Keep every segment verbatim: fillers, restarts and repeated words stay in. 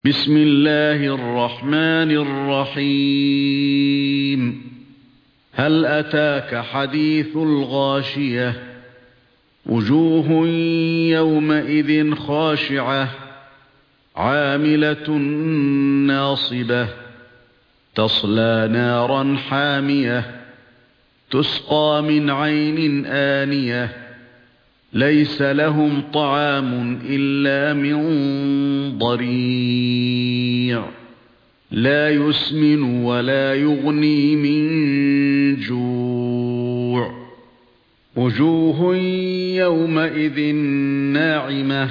بسم الله الرحمن الرحيم هل أتاك حديث الغاشية وجوه يومئذ خاشعة عاملة ناصبة تصلى نارا حامية تسقى من عين آنية ليس لهم طعام إلا من ضريع لا يسمن ولا يغني من جوع وجوه يومئذ ناعمة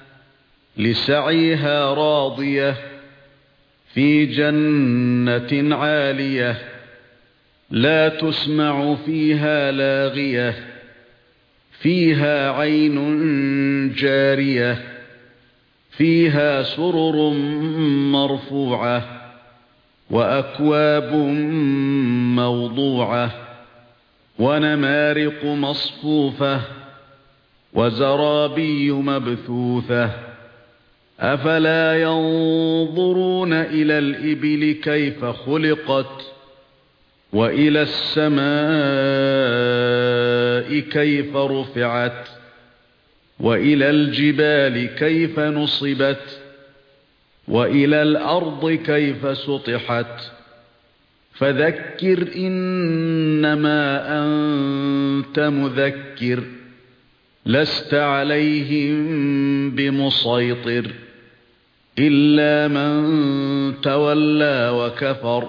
لسعيها راضية في جنة عالية لا تسمع فيها لاغية فيها عين جارية فيها سرر مرفوعة وأكواب موضوعة ونمارق مصفوفة وزرابي مبثوثة أفلا ينظرون إلى الإبل كيف خلقت وإلى السماء كيف رفعت وإلى الجبال كيف نصبت وإلى الأرض كيف سطحت فذكر إنما أنت مذكر لست عليهم بمسيطر إلا من تولى وكفر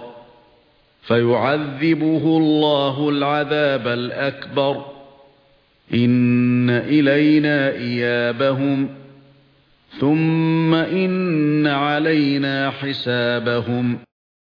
فيعذبه الله العذاب الأكبر إن إلينا إيابهم ثم إن علينا حسابهم